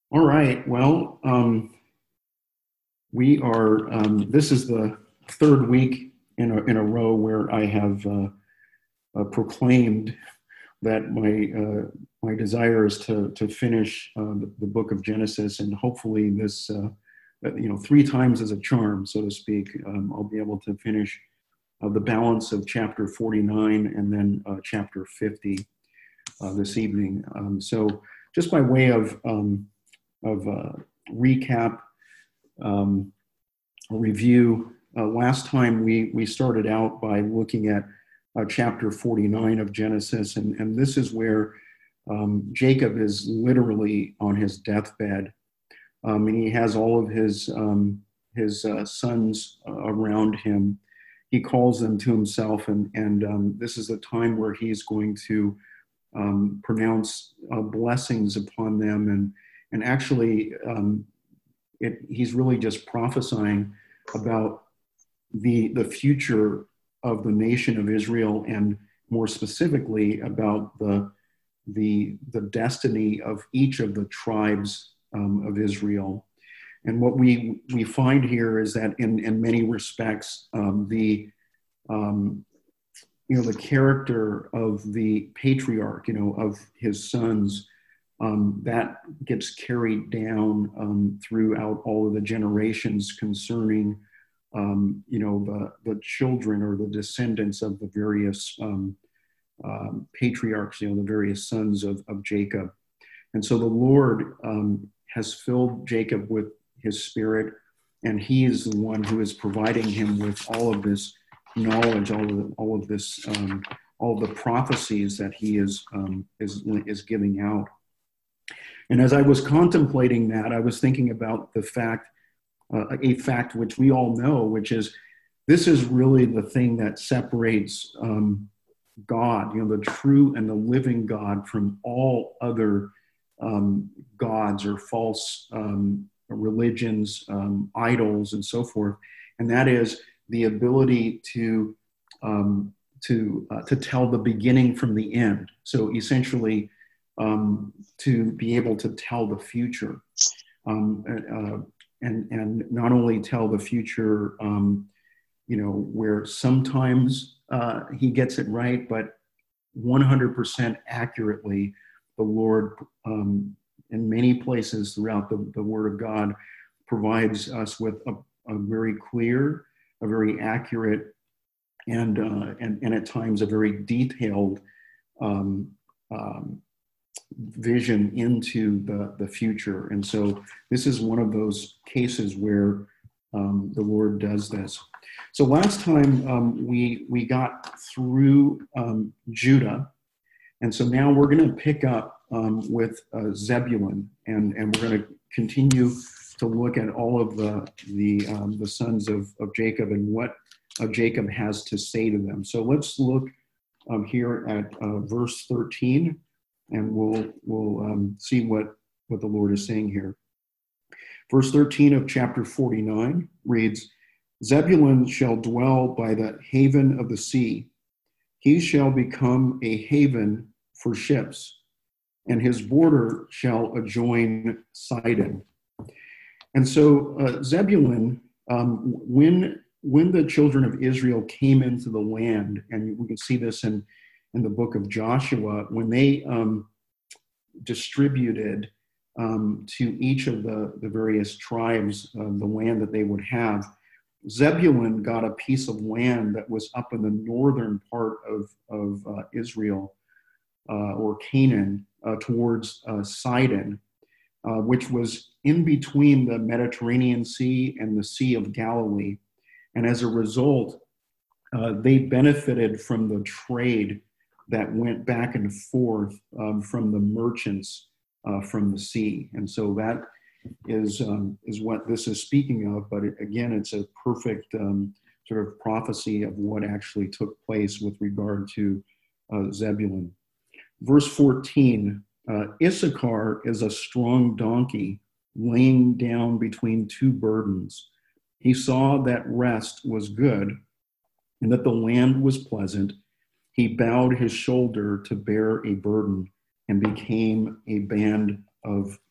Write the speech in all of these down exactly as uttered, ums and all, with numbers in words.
All right. Well, um, we are. Um, this is the third week in a in a row where I have uh, uh, proclaimed that my uh, my desire is to to finish uh, the, the book of Genesis, and hopefully this, uh, uh, you know, three times as a charm, so to speak. Um, I'll be able to finish uh, the balance of chapter forty-nine and then uh, chapter fifty uh, this evening. Um, so, just by way of um, of uh, recap, um, review. Uh, last time we we started out by looking at uh, chapter forty-nine of Genesis, and and this is where um, Jacob is literally on his deathbed, um, and he has all of his um, his uh, sons uh, around him. He calls them to himself, and and um, this is a time where he's going to um, pronounce uh, blessings upon them, and and actually. Um, It, he's really just prophesying about the the future of the nation of Israel, and more specifically about the the the destiny of each of the tribes um, of Israel. And what we we find here is that in in many respects, um, the um, you know the character of the patriarch, you know, of his sons, um, that gets carried down um, throughout all of the generations concerning, um, you know, the, the children or the descendants of the various um, um, patriarchs, you know, the various sons of, of Jacob. And so the Lord um, has filled Jacob with his spirit, and he is the one who is providing him with all of this knowledge, all of, the, all of this, um, all of the prophecies that he is, um, is, is giving out. And as I was contemplating that, I was thinking about the fact, uh, a fact which we all know, which is this is really the thing that separates um, God, you know, the true and the living God, from all other um, gods or false um, religions, um, idols, and so forth. And that is the ability to um, to uh, to tell the beginning from the end. So essentially, Um, to be able to tell the future, um, uh, and and not only tell the future, um, you know, where sometimes uh, he gets it right, but one hundred percent accurately. The Lord, um, in many places throughout the, the Word of God, provides us with a, a very clear, a very accurate, and uh, and and at times a very detailed Um, um, vision into the, the future. And so this is one of those cases where um, the Lord does this. So last time um, we, we got through um, Judah. And so now we're going to pick up um, with uh, Zebulun, and, and we're going to continue to look at all of the, the, um, the sons of, of Jacob and what uh, Jacob has to say to them. So let's look um, here at uh, verse thirteen. And we'll we'll um, see what, what the Lord is saying here. Verse thirteen of chapter forty-nine reads, Zebulun shall dwell by the haven of the sea. He shall become a haven for ships, and his border shall adjoin Sidon. And so uh, Zebulun, um, when, when the children of Israel came into the land, and we can see this in in the book of Joshua, when they um, distributed um, to each of the, the various tribes uh, the land that they would have, Zebulun got a piece of land that was up in the northern part of, of uh, Israel, uh, or Canaan, uh, towards uh, Sidon, uh, which was in between the Mediterranean Sea and the Sea of Galilee. And as a result, uh, they benefited from the trade that went back and forth um, from the merchants uh, from the sea. And so that is um, is what this is speaking of. But it, again, it's a perfect um, sort of prophecy of what actually took place with regard to uh, Zebulun. Verse fourteen, uh, Issachar is a strong donkey laying down between two burdens. He saw that rest was good and that the land was pleasant. He bowed his shoulder to bear a burden and became a band of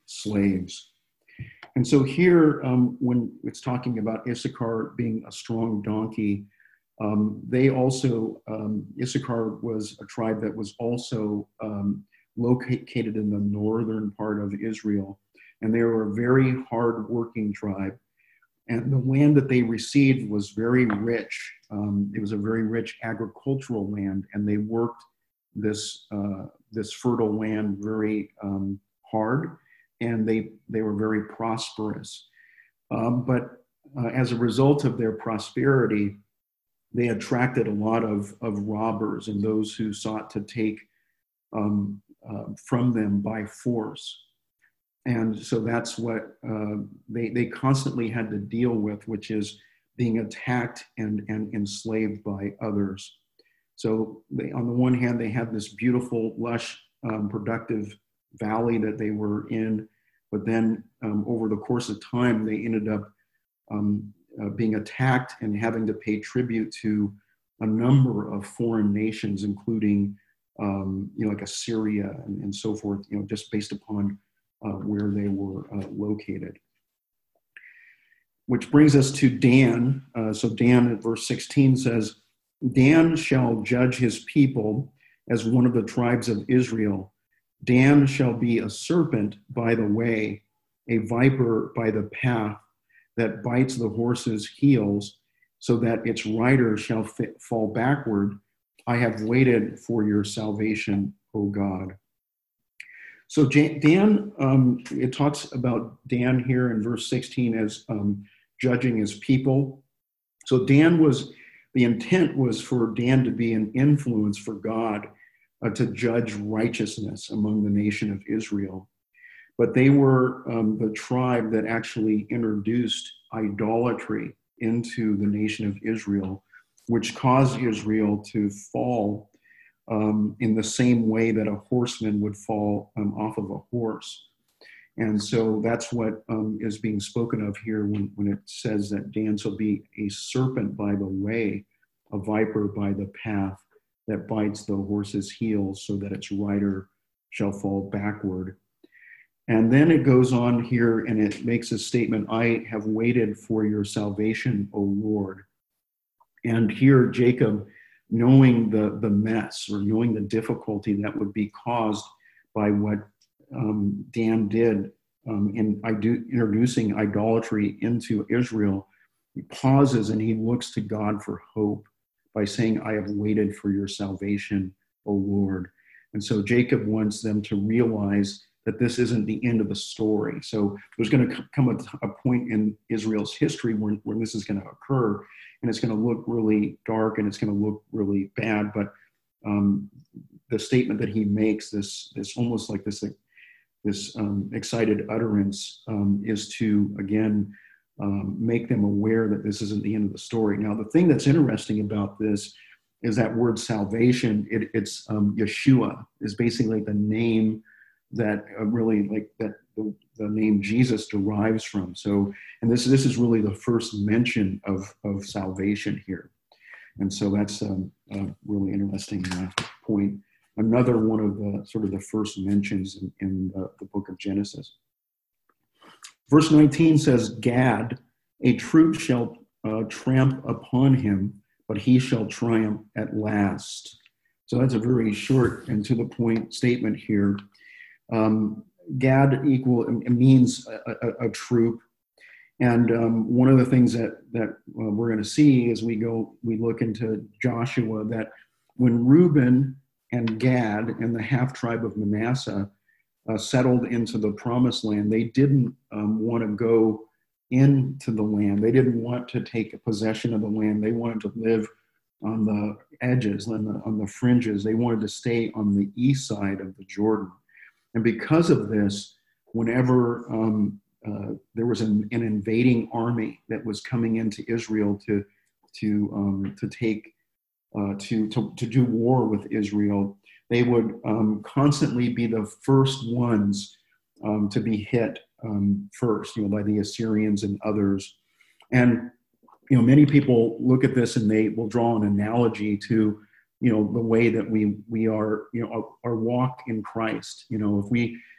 slaves. And so here, um, when it's talking about Issachar being a strong donkey, um, they also, um, Issachar was a tribe that was also um, located in the northern part of Israel. And they were a very hard-working tribe. And the land that they received was very rich. Um, it was a very rich agricultural land, and they worked this uh, this fertile land very um, hard, and they they were very prosperous. Um, but uh, as a result of their prosperity, they attracted a lot of, of robbers and those who sought to take um, uh, from them by force. And so that's what uh, they, they constantly had to deal with, which is being attacked and, and enslaved by others. So they, on the one hand, they had this beautiful, lush, um, productive valley that they were in. But then um, over the course of time, they ended up um, uh, being attacked and having to pay tribute to a number of foreign nations, including, um, you know, like Assyria and, and so forth, you know, just based upon Uh, where they were uh, located. Which brings us to Dan. Uh, so Dan at verse sixteen says, Dan shall judge his people as one of the tribes of Israel. Dan shall be a serpent by the way, a viper by the path that bites the horse's heels, so that its rider shall fit, fall backward. I have waited for your salvation, O God. So Dan, um, it talks about Dan here in verse sixteen as um, judging his people. So Dan was, the intent was for Dan to be an influence for God uh, to judge righteousness among the nation of Israel. But they were um, the tribe that actually introduced idolatry into the nation of Israel, which caused Israel to fall Um, in the same way that a horseman would fall um, off of a horse. And so that's what um, is being spoken of here when, when it says that Dan shall be a serpent by the way, a viper by the path that bites the horse's heels so that its rider shall fall backward. And then it goes on here and it makes a statement, I have waited for your salvation, O Lord. And here Jacob, knowing the, the mess or knowing the difficulty that would be caused by what um, Dan did um, in ido- introducing idolatry into Israel, he pauses and he looks to God for hope by saying, I have waited for your salvation, O Lord. And so Jacob wants them to realize that this isn't the end of the story. So there's going to come a, a point in Israel's history when, when this is going to occur, and it's going to look really dark and it's going to look really bad. But um, the statement that he makes, this, this almost like this, this um, excited utterance, um, is to, again, um, make them aware that this isn't the end of the story. Now, the thing that's interesting about this is that word salvation. It, it's um, Yeshua is basically the name that uh, really like that the, the name Jesus derives from. So, and this this is really the first mention of of salvation here, and so that's um, a really interesting uh, point. Another one of the sort of the first mentions in, in the, the book of Genesis. Verse nineteen says, Gad, a troop shall uh, tramp upon him, but he shall triumph at last. So that's a very short and to the point statement here. Um, Gad equal it means a, a, a troop, and um, one of the things that that uh, we're going to see as we go, we look into Joshua, that when Reuben and Gad and the half tribe of Manasseh uh, settled into the promised land, they didn't um, want to go into the land. They didn't want to take possession of the land. They wanted to live on the edges, on the, on the fringes. They wanted to stay on the east side of the Jordan. And because of this, whenever um, uh, there was an, an invading army that was coming into Israel to to um, to take uh, to, to to do war with Israel, they would um, constantly be the first ones um, to be hit um, first, you know, by the Assyrians and others. And you know, many people look at this and they will draw an analogy to, you know, the way that we we are, you know, our, our walk in Christ. You know, if we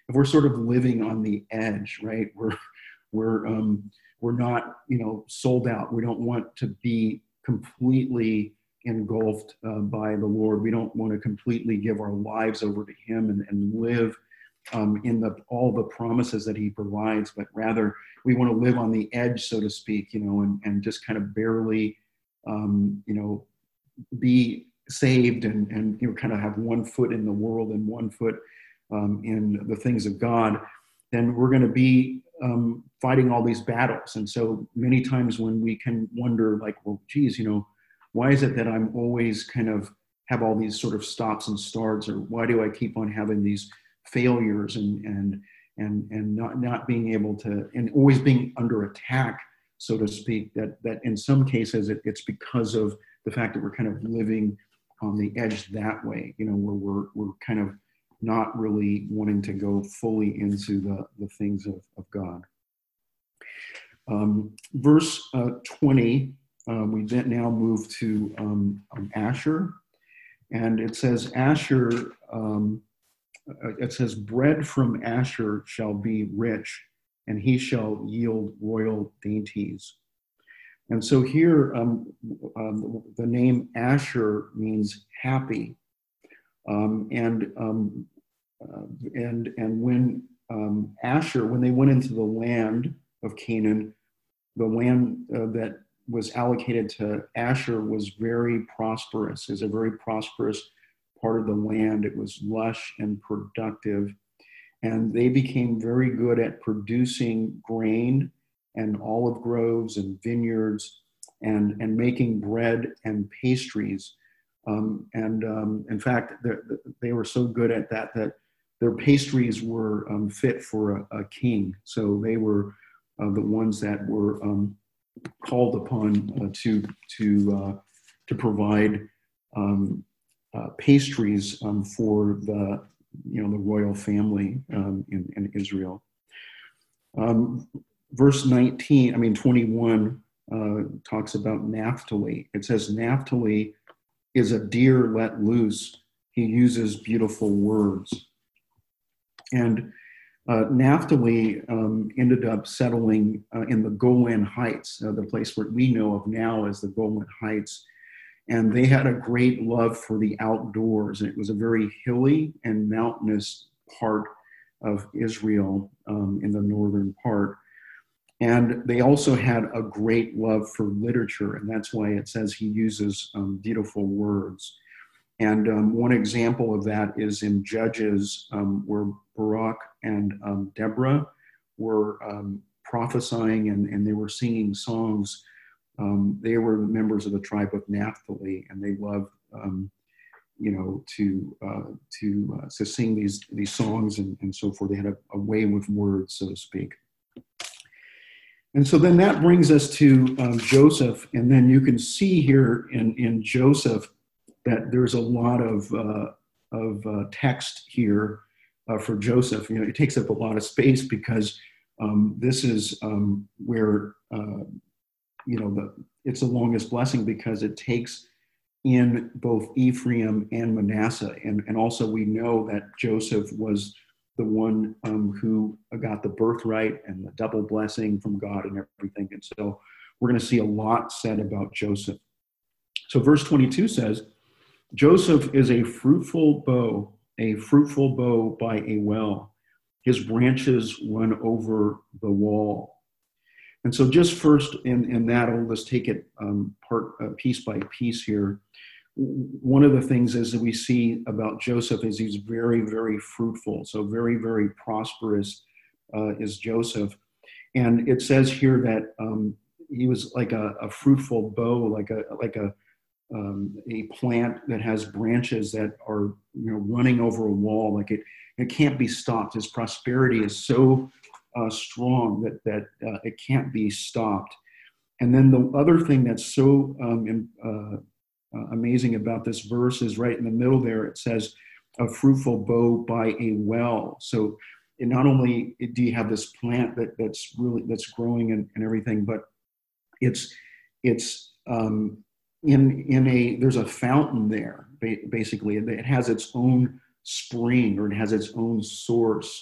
if we're sort of living on the edge, right? We're we're um, we're not, you know, sold out. We don't want to be completely engulfed uh, by the Lord. We don't want to completely give our lives over to Him and, and live um, in the all the promises that He provides, but rather we want to live on the edge, so to speak, you know, and, and just kind of barely, um, you know, be saved and, and, you know, kind of have one foot in the world and one foot um, in the things of God. Then we're going to be um, fighting all these battles. And so many times when we can wonder, like, well, geez, you know, why is it that I'm always kind of have all these sort of stops and starts, or why do I keep on having these failures and and and and not not being able to, and always being under attack, so to speak? That that in some cases it, it's because of the fact that we're kind of living on the edge that way, you know, where we're we're kind of not really wanting to go fully into the the things of, of God. Um, verse uh, twenty. Uh, we then now move to um, um, Asher, and it says Asher, um, it says, bread from Asher shall be rich, and he shall yield royal dainties. And so here, um, um, the name Asher means happy, um, and um, uh, and and when um, Asher, when they went into the land of Canaan, the land uh, that was allocated to Asher was very prosperous. It's a very prosperous part of the land. It was lush and productive. And they became very good at producing grain and olive groves and vineyards and, and making bread and pastries. Um, and um, in fact, they were so good at that that their pastries were um, fit for a, a king. So they were uh, the ones that were um, called upon uh, to to uh, to provide um, uh, pastries um, for the you know the royal family um, in, in Israel. Um, verse nineteen, I mean twenty-one, uh, talks about Naphtali. It says Naphtali is a deer let loose. He uses beautiful words, and Uh, Naphtali um, ended up settling uh, in the Golan Heights, uh, the place where we know of now as the Golan Heights. And they had a great love for the outdoors. And it was a very hilly and mountainous part of Israel um, in the northern part. And they also had a great love for literature. And that's why it says he uses um, beautiful words. And um, one example of that is in Judges, um, where Barak and um, Deborah were um, prophesying and, and they were singing songs. Um, they were members of the tribe of Naphtali, and they loved, um, you know, to uh, to uh, to sing these these songs and, and so forth. They had a, a way with words, so to speak. And so then that brings us to um, Joseph, and then you can see here in in Joseph that there's a lot of uh, of uh, text here uh, for Joseph. You know, it takes up a lot of space because um, this is um, where uh, you know the it's the longest blessing, because it takes in both Ephraim and Manasseh, and and also we know that Joseph was the one um, who got the birthright and the double blessing from God and everything. And so we're going to see a lot said about Joseph. So verse twenty-two says, Joseph is a fruitful bow, a fruitful bow by a well. His branches run over the wall. And so just first in, in that, I'll just take it um, part uh, piece by piece here. One of the things is that we see about Joseph is he's very, very fruitful. So very, very prosperous uh, is Joseph. And it says here that um, he was like a, a fruitful bow, like a like a Um, a plant that has branches that are, you know, running over a wall. Like it, it can't be stopped. His prosperity is so uh, strong that that uh, it can't be stopped. And then the other thing that's so um, in, uh, uh, amazing about this verse is right in the middle there. It says, "A fruitful bow by a well." So it not only do you have this plant that that's really that's growing and, and everything, but it's it's um, in in a there's a fountain there basically. It has its own spring, or it has its own source,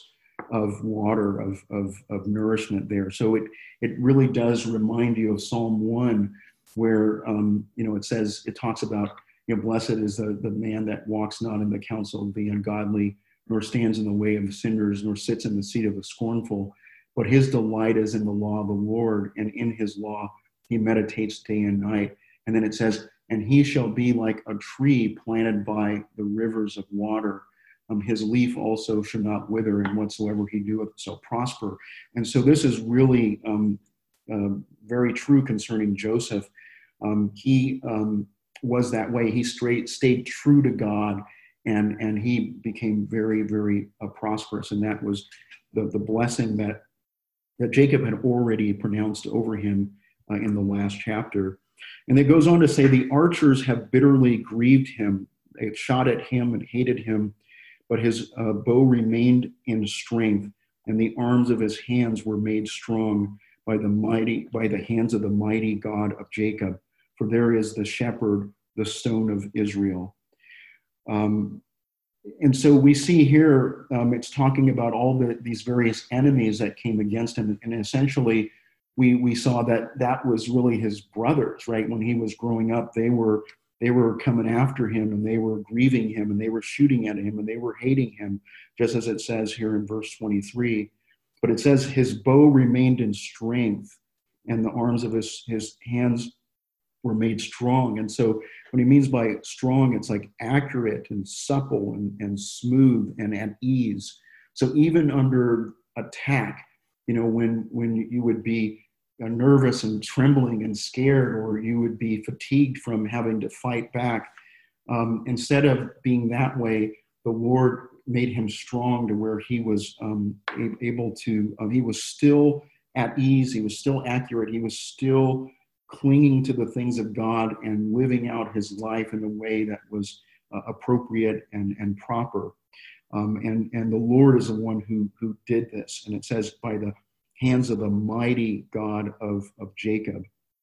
of water, of, of, of nourishment there. So it, it really does remind you of Psalm one, where, um, you know, it says, it talks about, you know, blessed is the, the man that walks not in the counsel of the ungodly, nor stands in the way of sinners, nor sits in the seat of the scornful. But his delight is in the law of the Lord, and in his law he meditates day and night. And then it says, and he shall be like a tree planted by the rivers of water. Um, his leaf also shall not wither, and whatsoever he doeth shall prosper. And so this is really um, uh, very true concerning Joseph. Um, he um, was that way. He straight, stayed true to God, and, and he became very, very uh, prosperous. And that was the, the blessing that, that Jacob had already pronounced over him uh, in the last chapter. And it goes on to say, the archers have bitterly grieved him. They shot at him and hated him, but his uh, bow remained in strength, and the arms of his hands were made strong by the mighty, by the hands of the mighty God of Jacob. For there is the shepherd, the stone of Israel. Um, and so we see here, um, it's talking about all the, these various enemies that came against him. And essentially, we, we saw that that was really his brothers, right? When he was growing up, they were, they were coming after him, and they were grieving him, and they were shooting at him, and they were hating him, just as it says here in verse twenty-three. But it says his bow remained in strength, and the arms of his, his hands were made strong. And so what he means by strong, it's like accurate and supple and, and smooth and at ease. So even under attack, you know, when, when you would be nervous and trembling and scared, or you would be fatigued from having to fight back, um, instead of being that way, the Lord made him strong to where he was um, able to, uh, he was still at ease, he was still accurate, he was still clinging to the things of God and living out his life in a way that was uh, appropriate and, and proper. Um, and, and the Lord is the one who, who did this. And it says, by the hands of the mighty God of, of Jacob.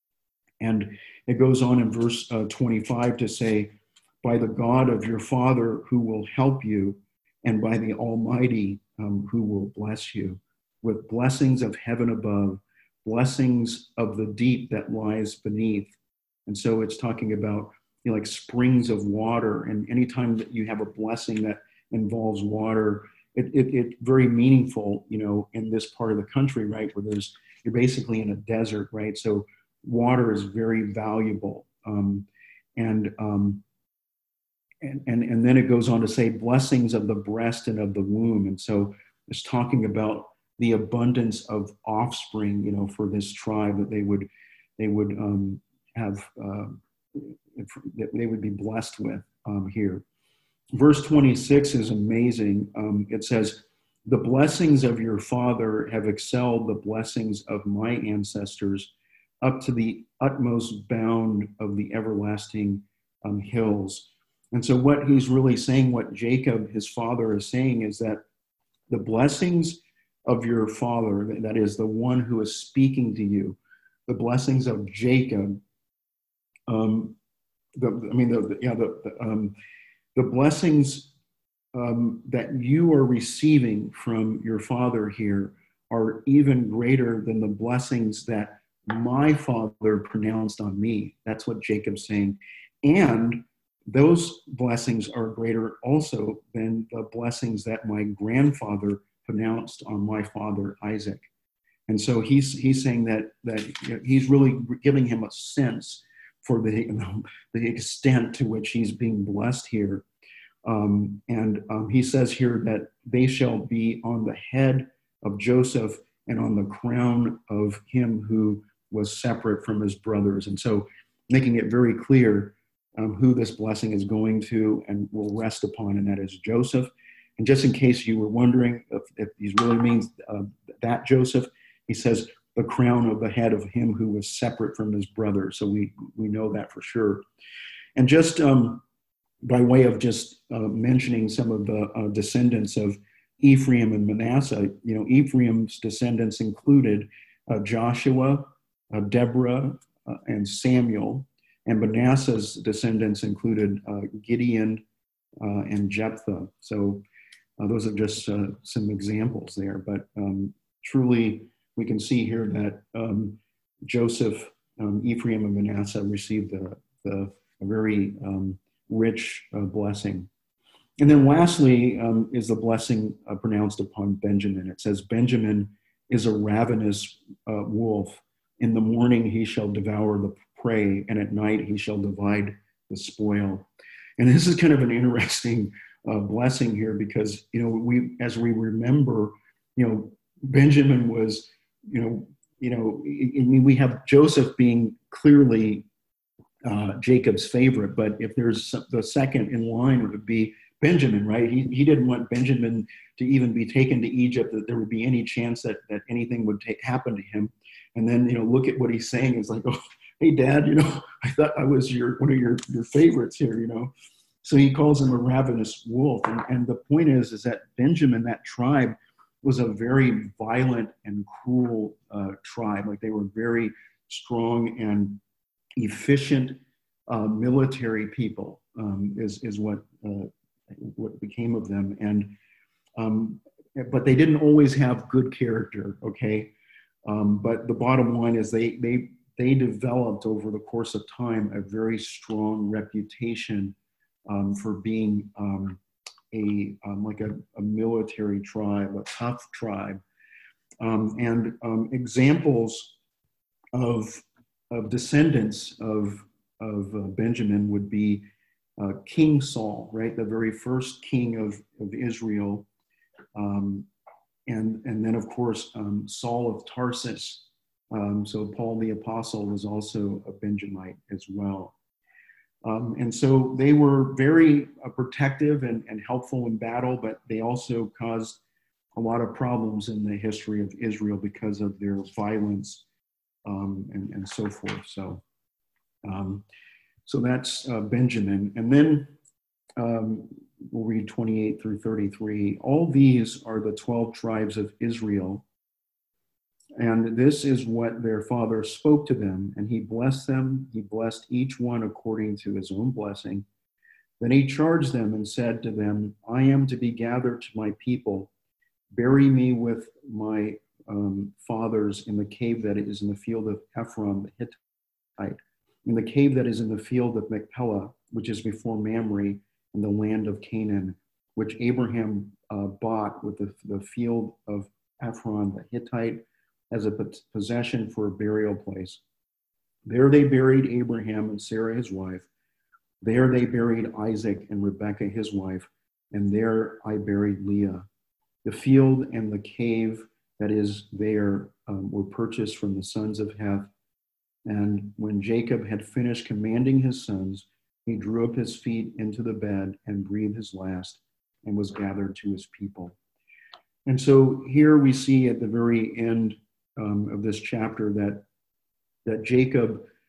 And it goes on in verse uh, twenty-five to say, by the God of your father who will help you, and by the Almighty um, who will bless you, with blessings of heaven above, blessings of the deep that lies beneath. And so it's talking about, you know, like springs of water. And anytime that you have a blessing that involves water, it, it, it very meaningful, you know, in this part of the country, right, where there's, you're basically in a desert, right? So water is very valuable. Um, and, um, and, and, and then it goes on to say blessings of the breast and of the womb. And so it's talking about the abundance of offspring, you know, for this tribe, that they would, they would um, have, uh, that they would be blessed with um, here. Verse twenty-six is amazing. Um, it says, the blessings of your father have excelled the blessings of my ancestors up to the utmost bound of the everlasting um, hills. And so what he's really saying, what Jacob, his father, is saying is that the blessings of your father, that is the one who is speaking to you, the blessings of Jacob, um, the, I mean, the, the, yeah, the, the, um, the blessings um, that you are receiving from your father here are even greater than the blessings that my father pronounced on me. That's what Jacob's saying. And those blessings are greater also than the blessings that my grandfather pronounced on my father Isaac. And so he's he's saying that that you know, he's really giving him a sense for the you know, the extent to which he's being blessed here. Um, and um, he says here that they shall be on the head of Joseph and on the crown of him who was separate from his brothers. And so making it very clear um, who this blessing is going to and will rest upon, and that is Joseph. And just in case you were wondering if, if he really means uh, that Joseph, he says the crown of the head of him who was separate from his brother. So we, we know that for sure. And just um, by way of just uh, mentioning some of the uh, descendants of Ephraim and Manasseh, you know, Ephraim's descendants included uh, Joshua, uh, Deborah, uh, and Samuel. And Manasseh's descendants included uh, Gideon uh, and Jephthah. So Uh, those are just uh, some examples there, but um, truly we can see here that um, Joseph, um, Ephraim, and Manasseh received the, the a very um, rich uh, blessing. And then lastly um, is the blessing uh, pronounced upon Benjamin. It says, Benjamin is a ravenous uh, wolf. In the morning he shall devour the prey, and at night he shall divide the spoil. And this is kind of an interesting uh, blessing here because, you know, we, as we remember, you know, Benjamin was, you know, you know, I mean, we have Joseph being clearly uh, Jacob's favorite, but if there's the second in line, it would be Benjamin, right? He, he didn't want Benjamin to even be taken to Egypt, that there would be any chance that, that anything would take, happen to him. And then, you know, look at what he's saying. It's like, oh, hey, Dad, you know, I thought I was your one of your, your favorites here, you know. So he calls him a ravenous wolf. And, and the point is, is that Benjamin, that tribe, was a very violent and cruel uh, tribe. Like they were very strong and efficient uh, military people, um, is, is what, uh, what became of them. And, um, but they didn't always have good character, okay? Um, but the bottom line is they, they, they developed over the course of time a very strong reputation um, for being um, a um, like a, a military tribe, a tough tribe. Um, and um, examples of, of descendants of, of uh, Benjamin would be uh, King Saul, right? The very first king of, of Israel. Um, and, and then, of course, um, Saul of Tarsus. Um, so Paul the Apostle was also a Benjamite as well. Um, and so they were very uh, protective and, and helpful in battle, but they also caused a lot of problems in the history of Israel because of their violence um, and, and so forth. So, um, so that's uh, Benjamin. And then um, we'll read twenty-eight through thirty-three. All these are the twelve tribes of Israel. And this is what their father spoke to them, and he blessed them. He blessed each one according to his own blessing. Then he charged them and said to them, I am to be gathered to my people. Bury me with my um, fathers in the cave that is in the field of Ephron the Hittite, in the cave that is in the field of Machpelah, which is before Mamre, in the land of Canaan, which Abraham uh, bought with the, the field of Ephron the Hittite, as a possession for a burial place. There they buried Abraham and Sarah his wife. There they buried Isaac and Rebekah his wife. And there I buried Leah. The field and the cave that is there um, were purchased from the sons of Heth. And when Jacob had finished commanding his sons, he drew up his feet into the bed and breathed his last and was gathered to his people. And so here we see at the very end Um, of this chapter that that Jacob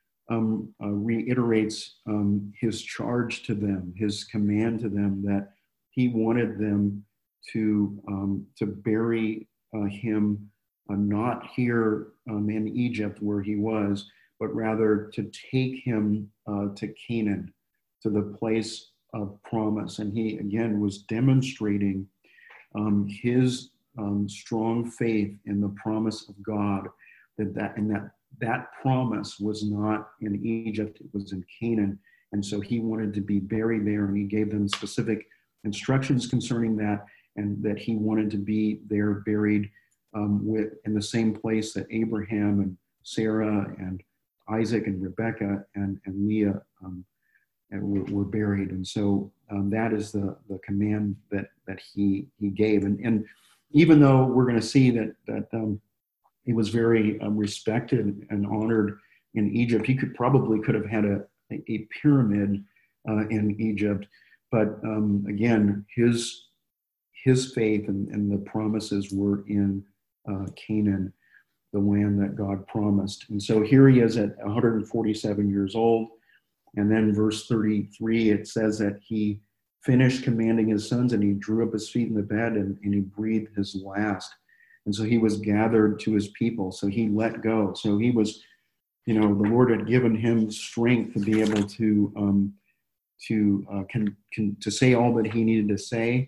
um, uh, reiterates um, his charge to them, his command to them, that he wanted them to um, to bury uh, him uh, not here um, in Egypt where he was, but rather to take him uh, to Canaan, to the place of promise. And he again was demonstrating um, his Um, strong faith in the promise of God, that that and that that promise was not in Egypt, it was in Canaan. And so he wanted to be buried there, and he gave them specific instructions concerning that, and that he wanted to be there buried um, with in the same place that Abraham and Sarah and Isaac and Rebekah and, and Leah um, and were, were buried. And so um, that is the, the command that that he he gave. And, and even though we're going to see that that um, he was very um, respected and honored in Egypt, he could probably could have had a, a pyramid uh, in Egypt. But um, again, his his faith and, and the promises were in uh, Canaan, the land that God promised. And so here he is at one hundred forty-seven years old. And then verse thirty-three, it says that he finished commanding his sons, and he drew up his feet in the bed, and, and he breathed his last. And so he was gathered to his people. So he let go. So he was, you know, the Lord had given him strength to be able to um, to uh, can, can to say all that he needed to say,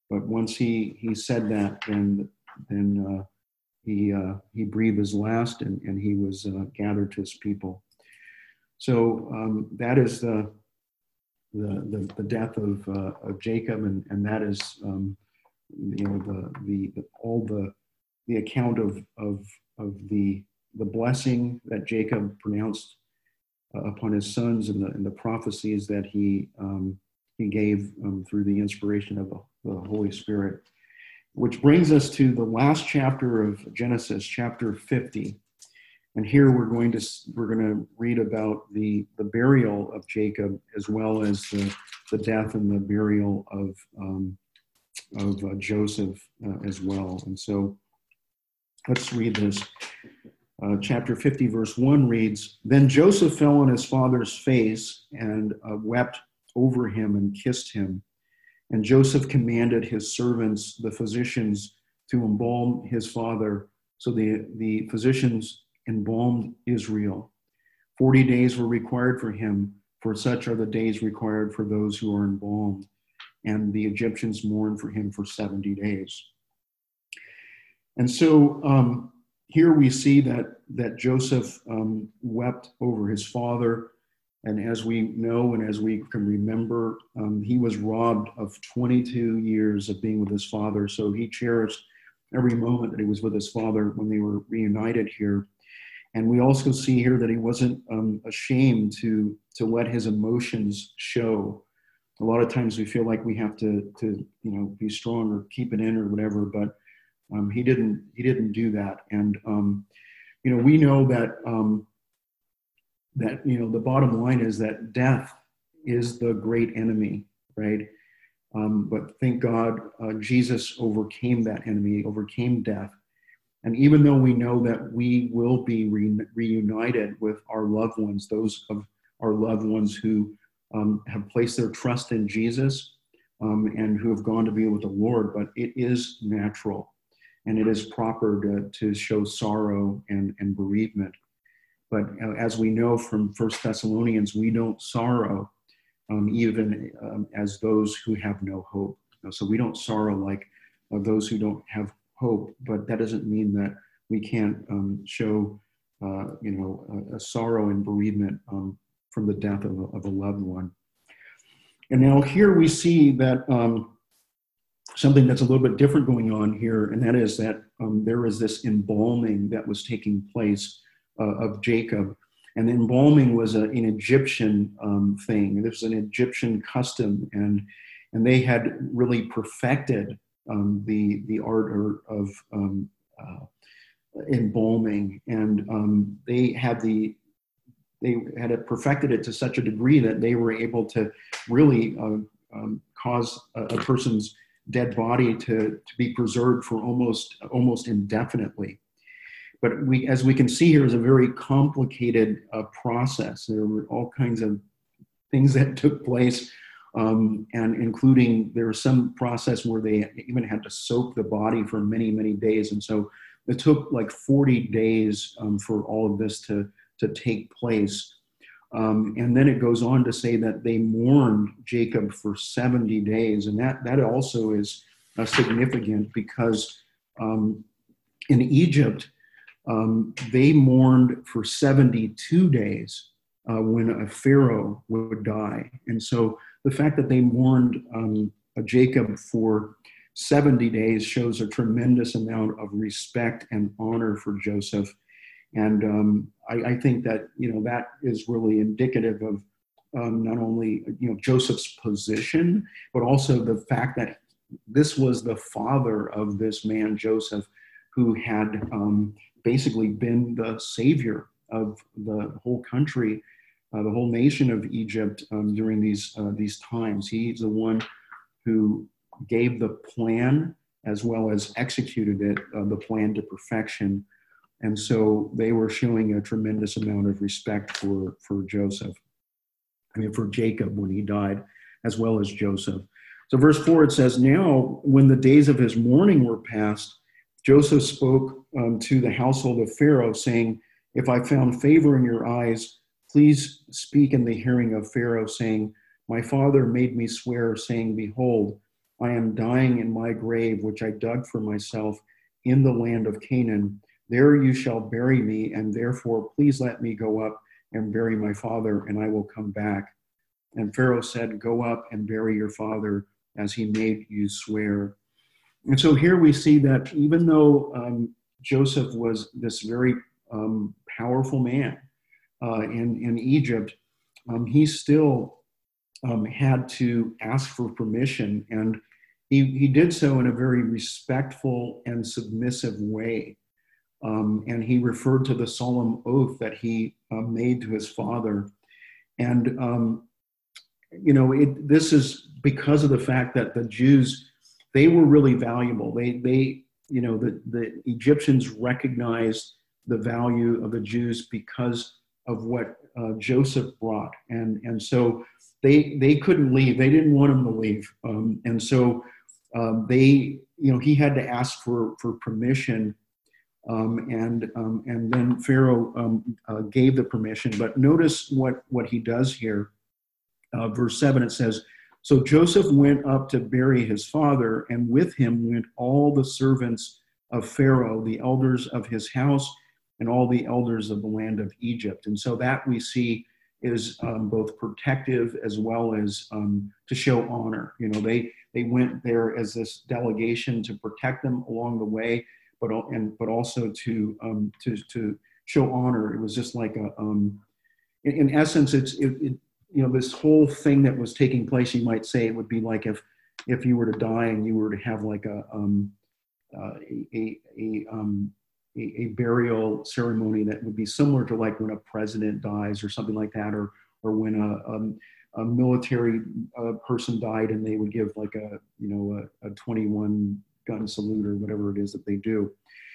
but once he he said that, then then uh, he uh, he breathed his last, and and he was uh, gathered to his people. So um, that is the the the, the death of uh, of Jacob, and and that is um, you know the, the the all the the account of of of the the blessing that Jacob pronounced uh, upon his sons, and the and the prophecies that he um, he gave um, through the inspiration of the, the Holy Spirit. Which brings us to the last chapter of Genesis, chapter fifty. And here we're going to we're going to read about the, the burial of Jacob, as well as the, the death and the burial of um, of uh, Joseph uh, as well. And so let's read this. Uh, chapter fifty, verse one reads, "Then Joseph fell on his father's face and uh, wept over him and kissed him. And Joseph commanded his servants, the physicians, to embalm his father. So the, the physicians embalmed Israel. Forty days were required for him, for such are the days required for those who are embalmed. And the Egyptians mourned for him for seventy days. And so um, here we see that, that Joseph um, wept over his father. And as we know, and as we can remember, um, he was robbed of twenty-two years of being with his father. So he cherished every moment that he was with his father when they were reunited here. And we also see here that he wasn't um, ashamed to, to let his emotions show. A lot of times we feel like we have to, to you know, be strong or keep it in or whatever, but um, he didn't he didn't do that. And um, you know, we know that. Um, that, you know, the bottom line is that death is the great enemy, right? Um, but thank God, uh, Jesus overcame that enemy, overcame death. And even though we know that we will be re- reunited with our loved ones, those of our loved ones who um, have placed their trust in Jesus um, and who have gone to be with the Lord, but it is natural and it is proper to, to show sorrow and, and bereavement. But uh, as we know from First Thessalonians, we don't sorrow um, even um, as those who have no hope. You know, so we don't sorrow like uh, those who don't have hope, but that doesn't mean that we can't um, show, uh, you know, a, a sorrow and bereavement um, from the death of a, of a loved one. And now here we see that um, something that's a little bit different going on here, and that is that um, there is this embalming that was taking place Uh, of Jacob. And embalming was a, an Egyptian um, thing. This was an Egyptian custom, and and they had really perfected um, the the art or, of um, uh, embalming, and um, they had the they had it perfected it to such a degree that they were able to really uh, um, cause a, a person's dead body to to be preserved for almost almost indefinitely. But we, as we can see here, is a very complicated uh, process. There were all kinds of things that took place, um, and including there was some process where they even had to soak the body for many, many days. And so it took like forty days um, for all of this to, to take place. Um, and then it goes on to say that they mourned Jacob for seventy days. And that, that also is uh, significant because um, in Egypt, Um, they mourned for seventy-two days uh, when a pharaoh would die. And so the fact that they mourned um, Jacob for seventy days shows a tremendous amount of respect and honor for Joseph. And um, I, I think that, you know, that is really indicative of um, not only, you know, Joseph's position, but also the fact that this was the father of this man, Joseph, who had um, basically been the savior of the whole country, uh, the whole nation of Egypt um, during these uh, these times. He's the one who gave the plan as well as executed it, uh, the plan to perfection. And so they were showing a tremendous amount of respect for, for Joseph. I mean, for Jacob when he died, as well as Joseph. So verse four, it says, "Now when the days of his mourning were past, Joseph spoke um, to the household of Pharaoh, saying, 'If I found favor in your eyes, please speak in the hearing of Pharaoh, saying, My father made me swear, saying, Behold, I am dying in my grave, which I dug for myself in the land of Canaan. There you shall bury me, and therefore please let me go up and bury my father, and I will come back. And Pharaoh said, go up and bury your father, as he made you swear. And so here we see that even though um, Joseph was this very um, powerful man uh, in, in Egypt, um, he still um, had to ask for permission. And he, he did so in a very respectful and submissive way. Um, and he referred to the solemn oath that he uh, made to his father. And, um, you know, it, this is because of the fact that the Jews, they were really valuable. They, they you know, the, the Egyptians recognized the value of the Jews because of what uh, Joseph brought. And, and so they, they couldn't leave. They didn't want him to leave. Um, and so um, they, you know, he had to ask for, for permission. Um, and um, and then Pharaoh um, uh, gave the permission. But notice what, what he does here. Uh, verse seven, it says, so Joseph went up to bury his father, and with him went all the servants of Pharaoh, the elders of his house, and all the elders of the land of Egypt. And so that we see is um, both protective as well as um, to show honor. You know, they, they went there as this delegation to protect them along the way, but and but also to um, to to show honor. It was just like a, um, in, in essence, it's it, it, you know, this whole thing that was taking place. You might say it would be like if if you were to die and you were to have like a um, uh, a a a, um, a a burial ceremony that would be similar to like when a president dies or something like that, or or when a um, a military uh, person died and they would give like a you know a, a twenty-one gun salute or whatever it is that they do.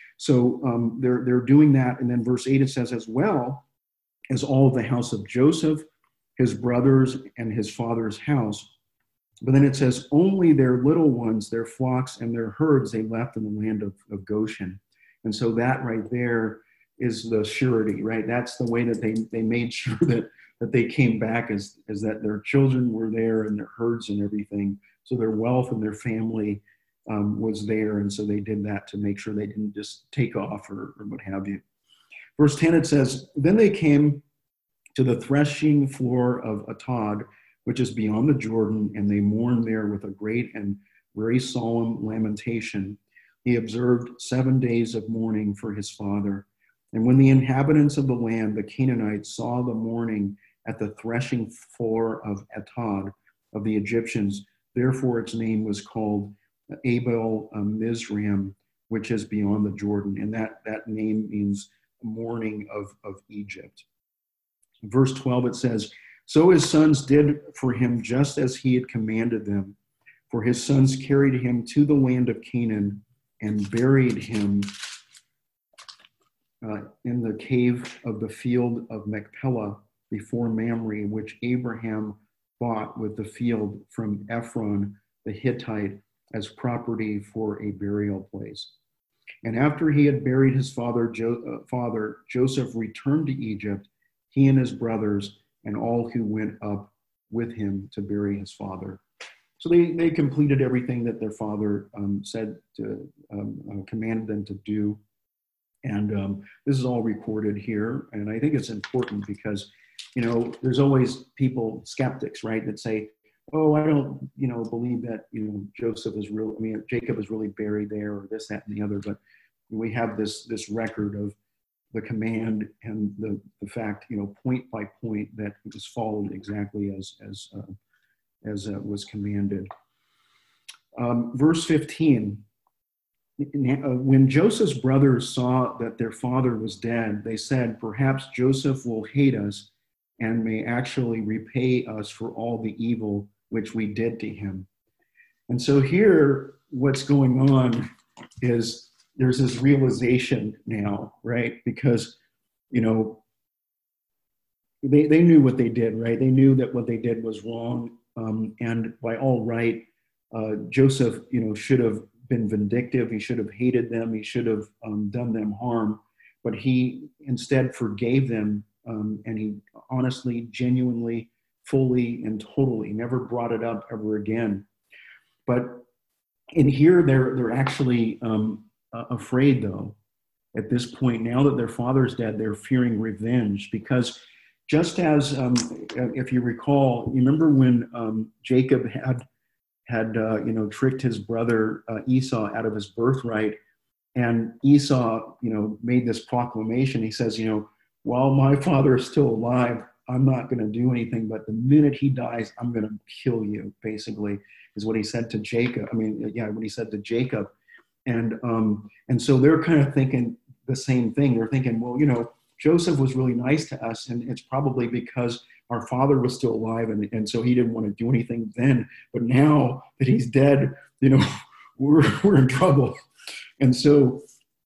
So um, they're, they're doing that. And then verse eight, it says, as well as all of the house of Joseph, his brothers, and his father's house. But then it says, only their little ones, their flocks and their herds, they left in the land of, of Goshen. And so that right there is the surety, right? That's the way that they, they made sure that, that they came back, is, is that their children were there and their herds and everything. So their wealth and their family Um, was there, and so they did that to make sure they didn't just take off or, or what have you. Verse ten, it says, then they came to the threshing floor of Atad, which is beyond the Jordan, and they mourned there with a great and very solemn lamentation. He observed seven days of mourning for his father. And when the inhabitants of the land, the Canaanites, saw the mourning at the threshing floor of Atad of the Egyptians, therefore its name was called Abel um, Mizraim, which is beyond the Jordan. And that, that name means mourning of, of Egypt. Verse twelve, it says, so his sons did for him just as he had commanded them. For his sons carried him to the land of Canaan and buried him uh, in the cave of the field of Machpelah before Mamre, which Abraham bought with the field from Ephron the Hittite as property for a burial place. And after he had buried his father, jo- uh, father, Joseph returned to Egypt, he and his brothers, and all who went up with him to bury his father. So they, they completed everything that their father um, said to, um, uh, commanded them to do. And um, this is all recorded here. And I think it's important because, you know, there's always people, skeptics, right, that say, oh, I don't, you know, believe that, you know, Joseph is real, I mean, Jacob is really buried there, or this, that, and the other. But we have this, this record of the command and the, the fact, you know, point by point, that it was followed exactly as, as, uh, as uh, was commanded. Um, verse fifteen, when Joseph's brothers saw that their father was dead, they said, perhaps Joseph will hate us and may actually repay us for all the evil which we did to him. And so here, what's going on is there's this realization now, right? Because, you know, they, they knew what they did, right? They knew that what they did was wrong. Um, and by all right, uh, Joseph, you know, should have been vindictive. He should have hated them. He should have um, done them harm. But he instead forgave them. Um, and he honestly, genuinely, fully, and totally never brought it up ever again. But And here they're they're actually um, uh, afraid, though. At this point, now that their father's dead, they're fearing revenge because just as um, if you recall, you remember when um, Jacob had had uh, you know tricked his brother uh, Esau out of his birthright, and Esau you know made this proclamation. He says, you know, while my father is still alive, I'm not going to do anything. But the minute he dies, I'm going to kill you. Basically, is what he said to Jacob. I mean, yeah, what he said to Jacob, and um, and so they're kind of thinking the same thing. They're thinking, well, you know, Joseph was really nice to us, and it's probably because our father was still alive, and, and so he didn't want to do anything then. But now that he's dead, you know, we're we're in trouble. And so,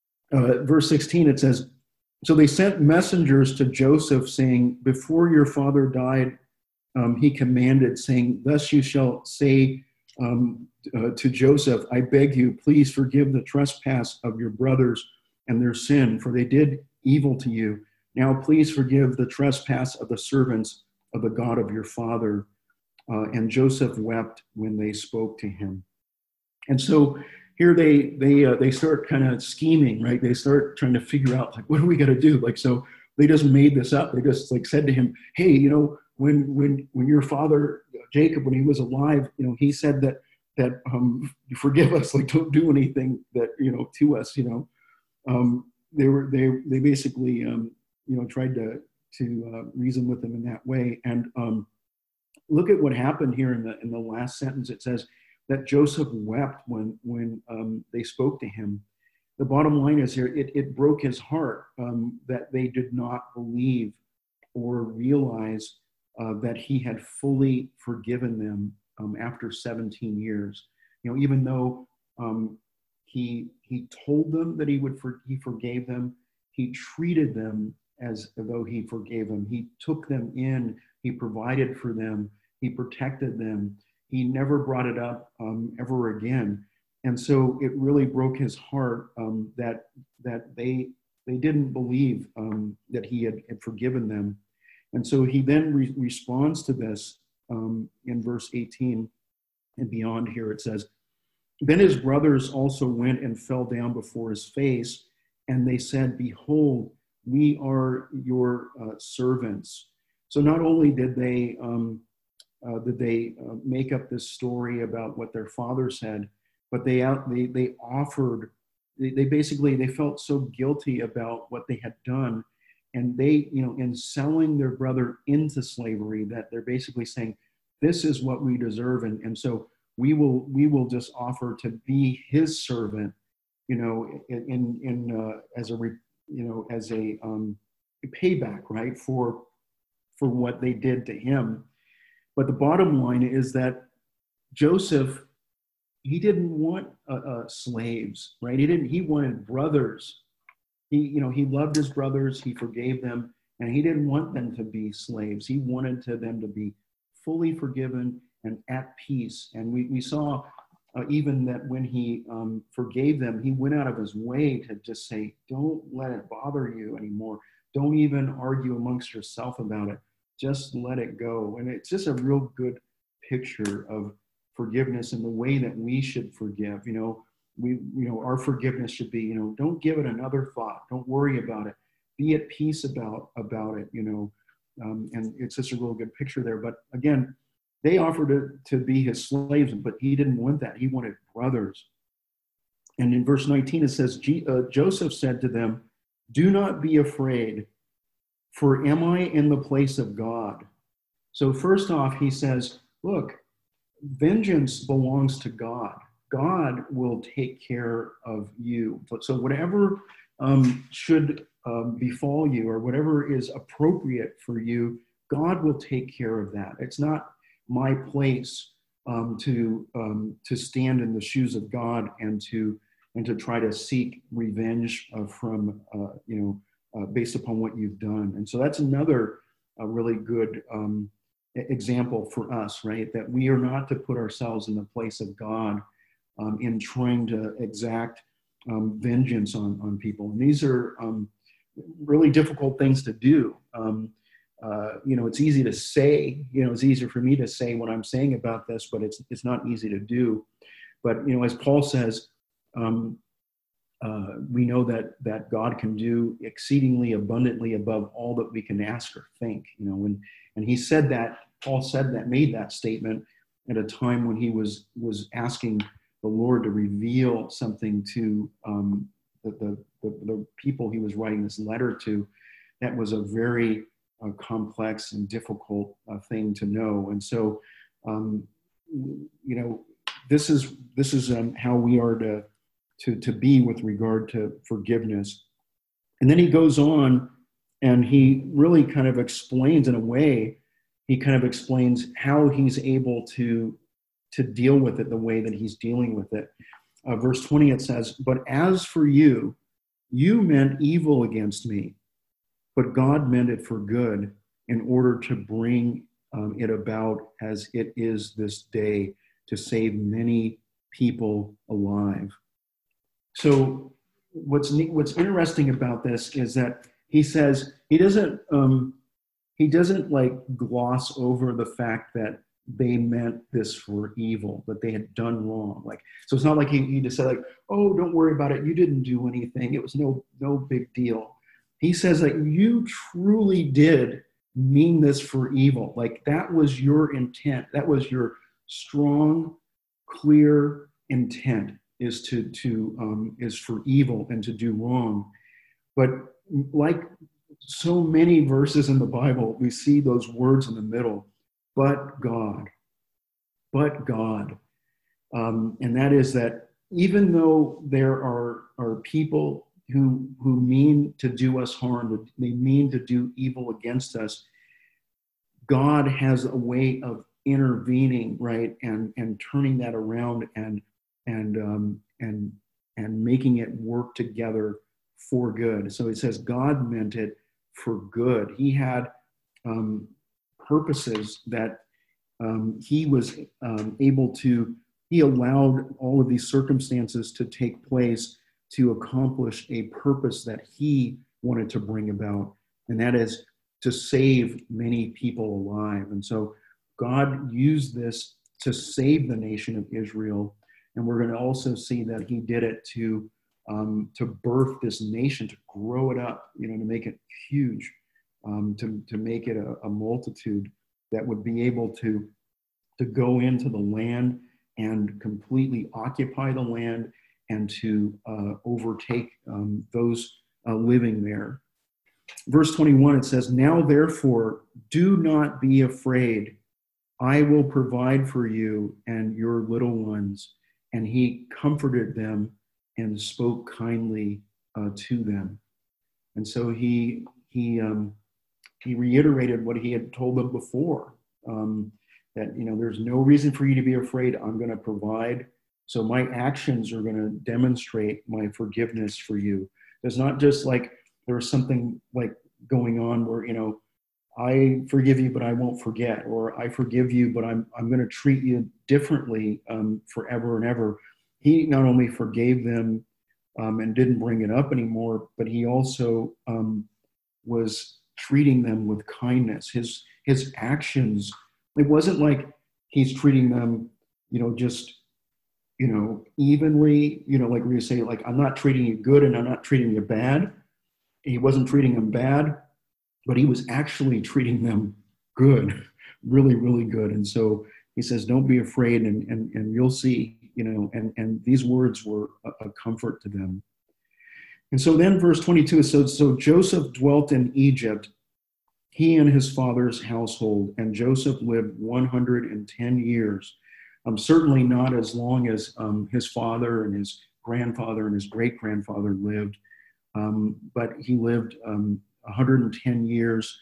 uh, verse sixteen, it says, so they sent messengers to Joseph, saying, before your father died, um, he commanded, saying, thus you shall say um, uh, to Joseph, I beg you, please forgive the trespass of your brothers and their sin, for they did evil to you. Now please forgive the trespass of the servants of the God of your father. Uh, and Joseph wept when they spoke to him. And so here they they uh, they start kind of scheming, right? They start trying to figure out, like, what do we got to do? Like, so they just made this up. They just like said to him, hey, you know, when when when your father Jacob, when he was alive, you know, he said that that um, forgive us, like, don't do anything that you know to us, you know. Um, they were they they basically um, you know tried to to uh, reason with them in that way. And um, look at what happened here in the in the last sentence. It says that Joseph wept when when um, they spoke to him. The bottom line is here, it, it broke his heart um, that they did not believe or realize uh, that he had fully forgiven them um, after seventeen years. You know, even though um, He he told them that he would for, he forgave them. He treated them as though he forgave them. He took them in. He provided for them. He protected them. He never brought it up um, ever again. And so it really broke his heart um, that that they they didn't believe um, that he had, had forgiven them. And so he then re- responds to this um, in verse eighteen and beyond. Here it says, then his brothers also went and fell down before his face, and they said, behold, we are your uh, servants. So not only did they um, uh, did they uh, make up this story about what their father said, but they out they they offered. They, they basically they felt so guilty about what they had done, and they you know in selling their brother into slavery that they're basically saying, this is what we deserve, and and so. We will we will just offer to be his servant, you know, in in uh, as a you know as a um, payback, right, for for what they did to him. But the bottom line is that Joseph, he didn't want uh, uh, slaves, right? He didn't. He wanted brothers. He you know he loved his brothers. He forgave them, and he didn't want them to be slaves. He wanted to them to be fully forgiven and at peace. And we, we saw uh, even that when he um, forgave them, he went out of his way to just say, don't let it bother you anymore. Don't even argue amongst yourself about it. Just let it go. And it's just a real good picture of forgiveness and the way that we should forgive. You know, we, you know, our forgiveness should be, you know, don't give it another thought. Don't worry about it. Be at peace about, about it, you know. Um, and it's just a real good picture there. But again, they offered to, to be his slaves, but he didn't want that. He wanted brothers. And in verse nineteen, it says, G, uh, Joseph said to them, do not be afraid, for am I in the place of God? So first off, he says, look, vengeance belongs to God. God will take care of you. So whatever um, should um, befall you or whatever is appropriate for you, God will take care of that. It's not my place um, to um, to stand in the shoes of God and to and to try to seek revenge uh, from uh, you know uh, based upon what you've done. And so that's another uh, really good um, example for us, right? That we are not to put ourselves in the place of God um, in trying to exact um, vengeance on on people. And these are um, really difficult things to do. Um, Uh, you know, it's easy to say, you know, it's easier for me to say what I'm saying about this, but it's it's not easy to do. But, you know, as Paul says, um, uh, we know that that God can do exceedingly abundantly above all that we can ask or think. You know, when and he said that, Paul said that, made that statement at a time when he was was asking the Lord to reveal something to um, the, the, the the people he was writing this letter to. That was a very uh, complex and difficult uh, thing to know, and so um, you know, this is this is um, how we are to. To, to be with regard to forgiveness. And then he goes on and he really kind of explains, in a way, he kind of explains how he's able to, to deal with it the way that he's dealing with it. Uh, verse twenty, it says, "But as for you, you meant evil against me, but God meant it for good in order to bring um, it about as it is this day, to save many people alive." So what's what's interesting about this is that he says he doesn't um, he doesn't like gloss over the fact that they meant this for evil, that they had done wrong. Like, so it's not like he, he just said like, "Oh, don't worry about it. You didn't do anything. It was no no big deal." He says like, you truly did mean this for evil. Like, that was your intent. That was your strong, clear intent. Is to to um, is for evil and to do wrong. But like so many verses in the Bible, we see those words in the middle, but God, but God. Um, and that is that even though there are, are people who, who mean to do us harm, they mean to do evil against us, God has a way of intervening, right, and, and turning that around and and um, and and making it work together for good. So it says God meant it for good. He had um, purposes that um, he was um, able to, he allowed all of these circumstances to take place to accomplish a purpose that he wanted to bring about, and that is to save many people alive. And so God used this to save the nation of Israel. And we're going to also see that he did it to um, to birth this nation, to grow it up, you know, to make it huge, um, to, to make it a, a multitude that would be able to, to go into the land and completely occupy the land and to uh, overtake um, those uh, living there. Verse twenty-one, it says, "Now therefore, do not be afraid. I will provide for you and your little ones." And he comforted them and spoke kindly uh, to them. And so he he um, he reiterated what he had told them before, um, that, you know, there's no reason for you to be afraid. I'm going to provide. So my actions are going to demonstrate my forgiveness for you. There's not just like there's something like going on where, you know, I forgive you, but I won't forget, or I forgive you, but I'm I'm going to treat you differently um, forever and ever. He not only forgave them um, and didn't bring it up anymore, but he also um, was treating them with kindness. His his actions, it wasn't like he's treating them, you know, just, you know, evenly, you know, like we say, like, I'm not treating you good and I'm not treating you bad. He wasn't treating them bad, but he was actually treating them good, really, really good. And so he says, don't be afraid, and and, and you'll see, you know, and, and these words were a, a comfort to them. And so then verse twenty-two says, so Joseph dwelt in Egypt, he and his father's household, and Joseph lived one hundred ten years. Um, certainly not as long as um, his father and his grandfather and his great-grandfather lived, um, but he lived um, one hundred ten years.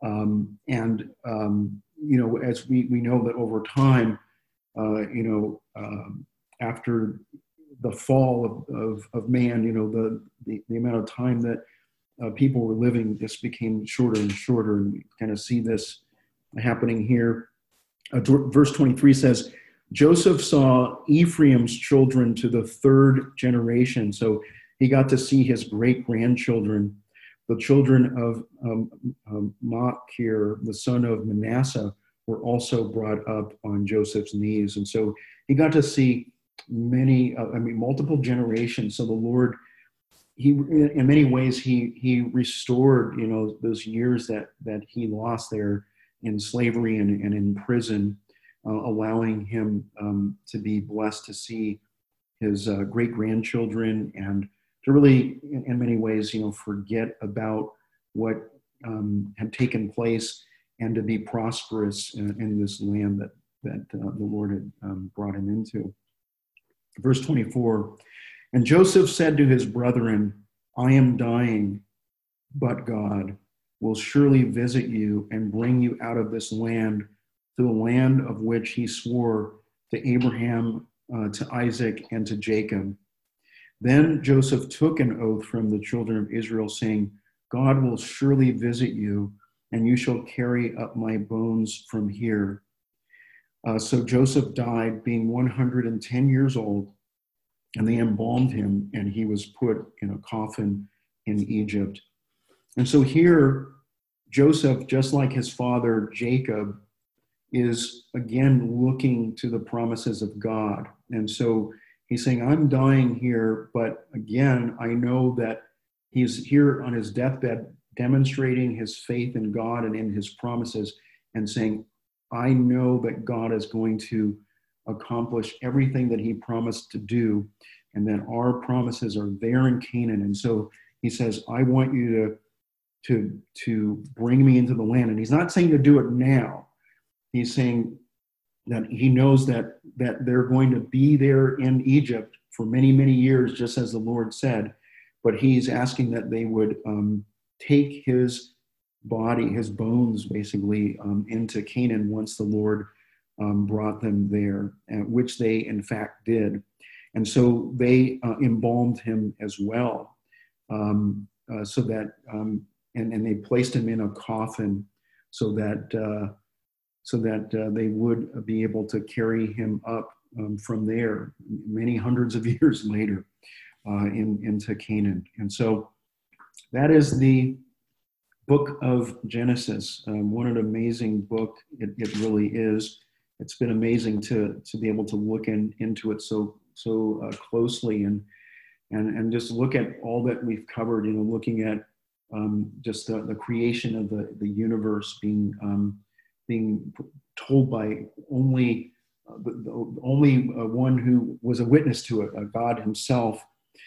Um, and, um, you know, as we, we know that over time, uh, you know, um, after the fall of, of, of man, you know, the, the, the amount of time that uh, people were living just became shorter and shorter. And we kind of see this happening here. Uh, verse twenty-three says, Joseph saw Ephraim's children to the third generation. So he got to see his great-grandchildren. The children of um, um, Machir, the son of Manasseh, were also brought up on Joseph's knees. And so he got to see many, uh, I mean, multiple generations. So the Lord, he, in many ways, he he restored, you know, those years that that he lost there in slavery and, and in prison, uh, allowing him um, to be blessed to see his uh, great grandchildren and to really, in, in many ways, you know, forget about what um, had taken place and to be prosperous in, in this land that that uh, the Lord had um, brought him into. Verse twenty-four, and Joseph said to his brethren, I am dying, but God will surely visit you and bring you out of this land to the land of which he swore to Abraham, uh, to Isaac, and to Jacob. Then Joseph took an oath from the children of Israel, saying, God will surely visit you, and you shall carry up my bones from here. Uh, so Joseph died, being one hundred ten years old, and they embalmed him, and he was put in a coffin in Egypt. And so here, Joseph, just like his father Jacob, is again looking to the promises of God. And so he's saying, I'm dying here, but again, I know that he's here on his deathbed, demonstrating his faith in God and in his promises, and saying, I know that God is going to accomplish everything that he promised to do, and that our promises are there in Canaan. And so he says, I want you to, to, to bring me into the land. And he's not saying to do it now. He's saying that he knows that, that they're going to be there in Egypt for many, many years, just as the Lord said. But he's asking that they would um, take his body, his bones, basically, um, into Canaan once the Lord um, brought them there, uh, which they, in fact, did. And so they uh, embalmed him as well, um, uh, so that, um, and, and they placed him in a coffin so that uh, so that uh, they would be able to carry him up um, from there many hundreds of years later uh, in, into Canaan. And so that is the book of Genesis. Um, what an amazing book it, it really is. It's been amazing to, to be able to look in, into it so so uh, closely and, and and just look at all that we've covered, you know, looking at um, just the, the creation of the, the universe being um, being told by only uh, the, the only uh, one who was a witness to it, uh, God himself,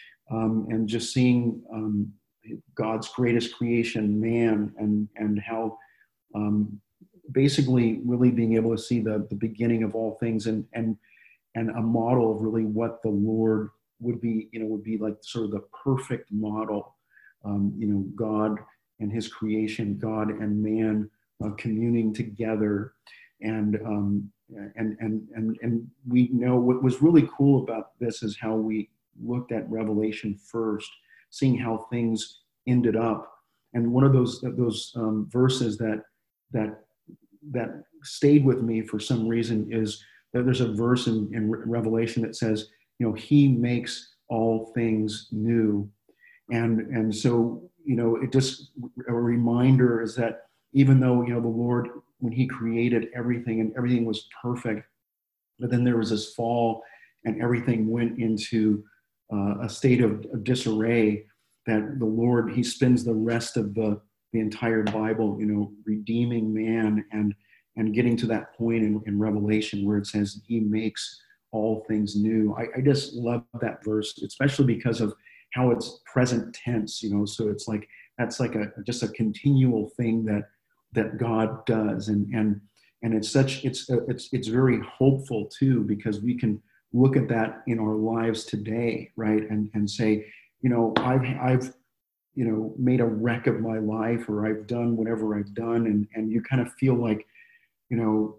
um, and just seeing um, God's greatest creation, man, and and how um, basically really being able to see the, the beginning of all things, and and and a model of really what the Lord would be, you know, would be like sort of the perfect model, um, you know, God and his creation, God and man uh, communing together. And, um, and, and, and, and we know what was really cool about this is how we looked at Revelation first, seeing how things ended up. And one of those, those um, verses that, that, that stayed with me for some reason is that there's a verse in, in Revelation that says, you know, he makes all things new. And, and so, you know, it just, a reminder is that even though, you know, the Lord, when he created everything and everything was perfect, but then there was this fall and everything went into uh, a state of, of disarray, that the Lord, he spends the rest of the, the entire Bible, you know, redeeming man and and getting to that point in, in Revelation where it says he makes all things new. I, I just love that verse, especially because of how it's present tense, you know, so it's like, that's like a, just a continual thing that, that God does. And, and, and it's such, it's, it's, it's very hopeful too, because we can look at that in our lives today, right? And, and say, you know, I've, I've, you know, made a wreck of my life, or I've done whatever I've done. And, and you kind of feel like, you know,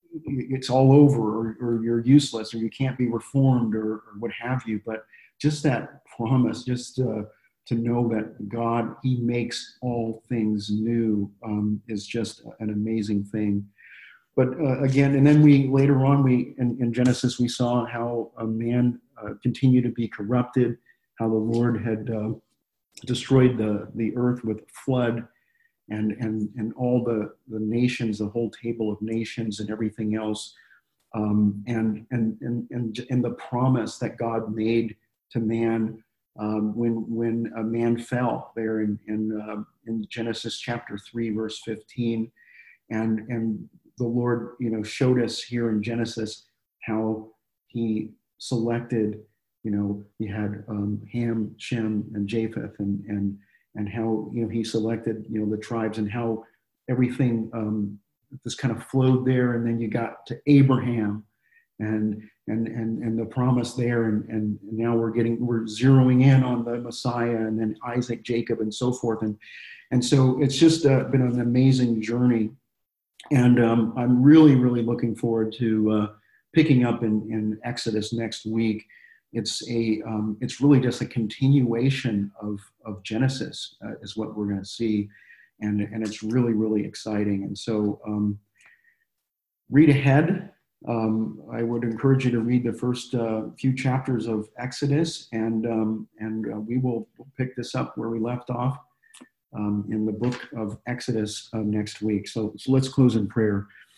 it's all over, or, or you're useless, or you can't be reformed, or, or what have you. But just that promise, just uh, to know that God, he makes all things new, um, is just an amazing thing. But uh, again, and then we, later on, we, in, in Genesis, we saw how a man uh, continued to be corrupted, how the Lord had uh, destroyed the, the earth with a flood, and and and all the the nations, the whole table of nations and everything else um, and, and, and, and, and the promise that God made to man um, when, when a man fell there in, in, uh, in Genesis chapter three, verse fifteen. And, and the Lord, you know, showed us here in Genesis how he selected, you know, he had um, Ham, Shem, and Japheth, and, and, and how, you know, he selected, you know, the tribes, and how everything um, just kind of flowed there. And then you got to Abraham and, and, and, and the promise there. And, and now we're getting, we're zeroing in on the Messiah, and then Isaac, Jacob, and so forth. And, and so it's just uh, been an amazing journey. And um, I'm really, really looking forward to uh, picking up in, in Exodus next week. It's a, um, it's really just a continuation of, of Genesis uh, is what we're going to see. And, and it's really, really exciting. And so um, read ahead. Um, I would encourage you to read the first uh, few chapters of Exodus, and, um, and uh, we will pick this up where we left off um, in the book of Exodus uh, next week. So, so let's close in prayer.